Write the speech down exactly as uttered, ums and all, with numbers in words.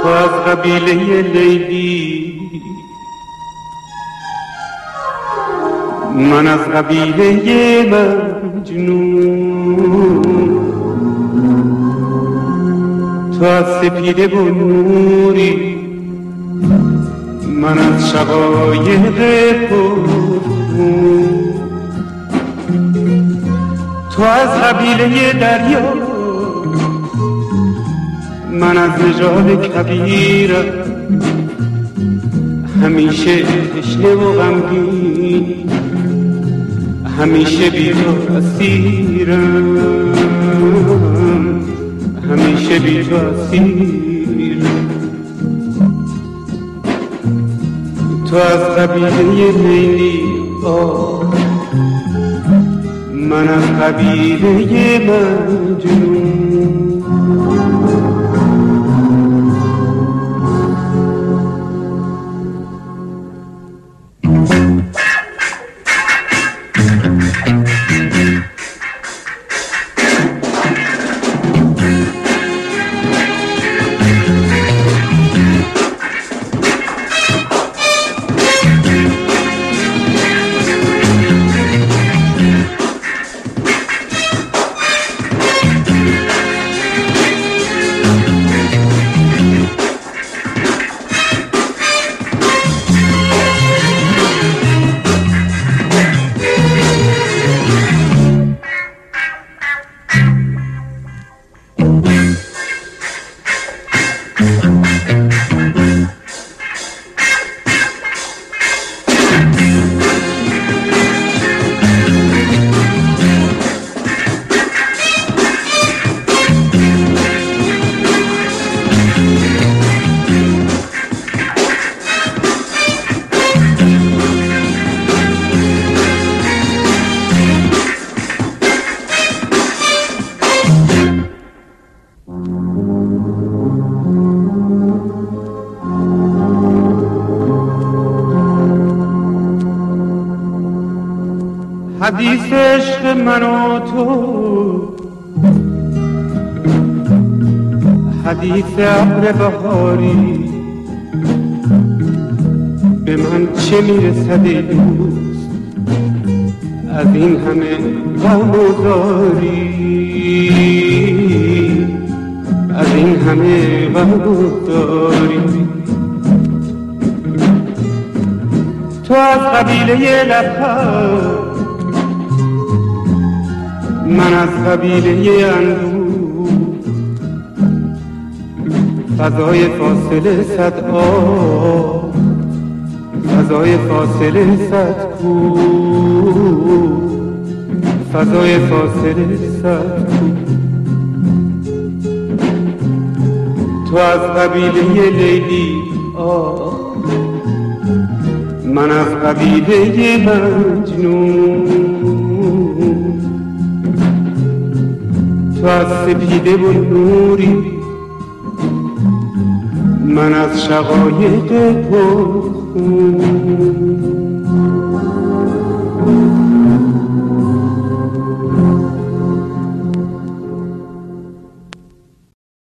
تو از قبیله لیلی، من از قبیله مجنون. تو از سپیده و نوری، من از شقایق پرخون. تو از قبیله دریا، من از نژاد کبیرم، همیشه تشنه و غمگین، همیشه بی تو اسیرم، همیشه بی تو اسیرم. تو از قبیله لیلی، آه من از قبیله مجنون. حدیث عشق من و تو، حدیث ابر بهاری، به من چه میرسد ای دوست از این همه غم و زاری، از این همه غم و زاری. تو از قبیله لب‌ها، من از قبیله اندوه، فضای فاصله صد آب، فضای فاصله صد کوه، فضای فاصله صد کوه. تو از قبیله لیلی، آه من از قبیله مجنون. تو از سپیده و نوری، من از شقایق پرخون.